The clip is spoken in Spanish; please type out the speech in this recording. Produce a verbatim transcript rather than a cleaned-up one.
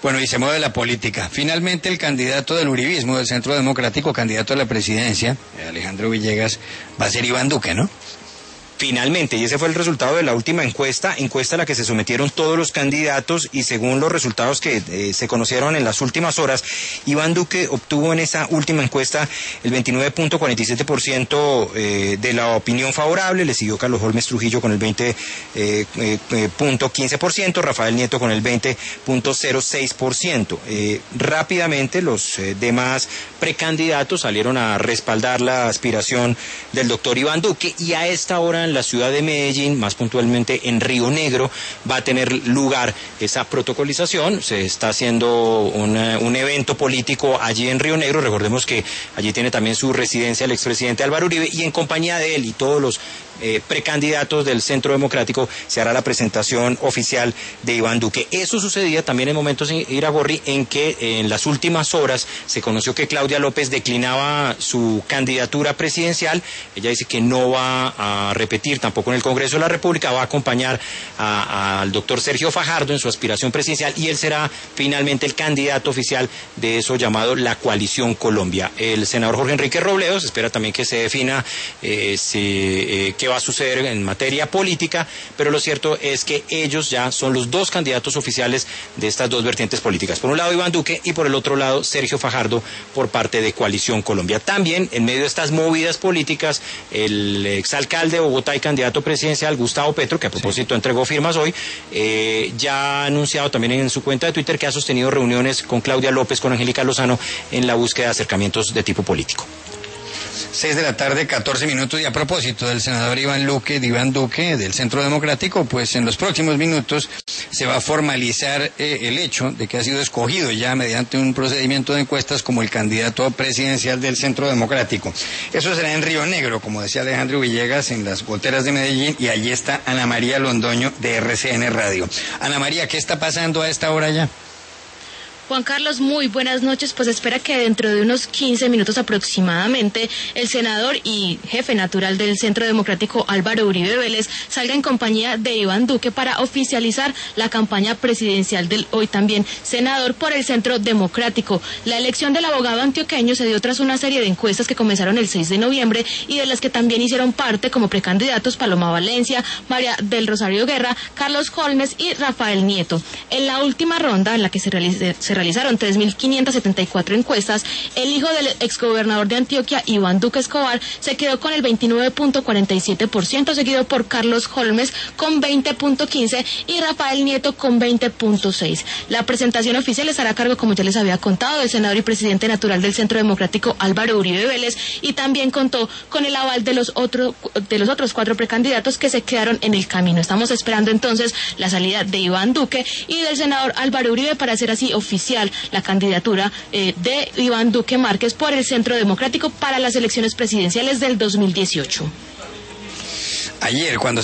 Bueno, y se mueve la política. Finalmente el candidato del uribismo, del Centro Democrático, candidato a la presidencia, Alejandro Villegas, va a ser Iván Duque, ¿no? Finalmente, y ese fue el resultado de la última encuesta, encuesta a la que se sometieron todos los candidatos, y según los resultados que eh, se conocieron en las últimas horas, Iván Duque obtuvo en esa última encuesta el veintinueve punto cuarenta y siete por ciento eh, de la opinión favorable, le siguió Carlos Holmes Trujillo con el veinte punto quince por ciento, Rafael Nieto con el veinte punto cero seis por ciento. Eh, rápidamente los eh, demás precandidatos salieron a respaldar la aspiración del doctor Iván Duque, y a esta hora en la ciudad de Medellín, más puntualmente en Río Negro, va a tener lugar esa protocolización. Se está haciendo una, un evento político allí en Río Negro. Recordemos que allí tiene también su residencia el expresidente Álvaro Uribe, y en compañía de él y todos los eh, precandidatos del Centro Democrático se hará la presentación oficial de Iván Duque. Eso sucedía también en momentos, Iragorri, en que eh, en las últimas horas se conoció que Claudia López declinaba su candidatura presidencial. Ella dice que no va a repetir tampoco en el Congreso de la República, va a acompañar a, a, al doctor Sergio Fajardo en su aspiración presidencial, y él será finalmente el candidato oficial de eso llamado la Coalición Colombia. El senador Jorge Enrique Robledo espera también que se defina eh, si, eh, qué va a suceder en materia política, pero lo cierto es que ellos ya son los dos candidatos oficiales de estas dos vertientes políticas. Por un lado Iván Duque y por el otro lado Sergio Fajardo por parte de Coalición Colombia. También en medio de estas movidas políticas, el exalcalde de Bogotá y candidato presidencial Gustavo Petro, que a propósito sí. entregó firmas hoy, eh, ya ha anunciado también en su cuenta de Twitter que ha sostenido reuniones con Claudia López, con Angélica Lozano, en la búsqueda de acercamientos de tipo político. Seis de la tarde, catorce minutos, y a propósito del senador Iván Duque, de Iván Duque, del Centro Democrático, pues en los próximos minutos se va a formalizar eh, el hecho de que ha sido escogido ya mediante un procedimiento de encuestas como el candidato presidencial del Centro Democrático. Eso será en Río Negro, como decía Alejandro Villegas, en las goteras de Medellín, y allí está Ana María Londoño de R C N Radio. Ana María, ¿qué está pasando a esta hora ya? Juan Carlos, muy buenas noches. Pues espera que dentro de unos quince minutos aproximadamente el senador y jefe natural del Centro Democrático Álvaro Uribe Vélez salga en compañía de Iván Duque para oficializar la campaña presidencial del hoy también senador por el Centro Democrático. La elección del abogado antioqueño se dio tras una serie de encuestas que comenzaron el seis de noviembre y de las que también hicieron parte como precandidatos Paloma Valencia, María del Rosario Guerra, Carlos Holmes y Rafael Nieto. En la última ronda, en la que se realizó se realizaron tres mil quinientas setenta y cuatro encuestas, el hijo del exgobernador de Antioquia, Iván Duque Escobar, se quedó con el veintinueve punto cuarenta y siete por ciento, seguido por Carlos Holmes con veinte punto quince por ciento y Rafael Nieto con veinte punto seis por ciento. La presentación oficial estará a cargo, como ya les había contado, del senador y presidente natural del Centro Democrático Álvaro Uribe Vélez, y también contó con el aval de los, otro, de los otros cuatro precandidatos que se quedaron en el camino. Estamos esperando entonces la salida de Iván Duque y del senador Álvaro Uribe para hacer así oficial la candidatura eh, de Iván Duque Márquez por el Centro Democrático para las elecciones presidenciales del dos mil dieciocho. Ayer, cuando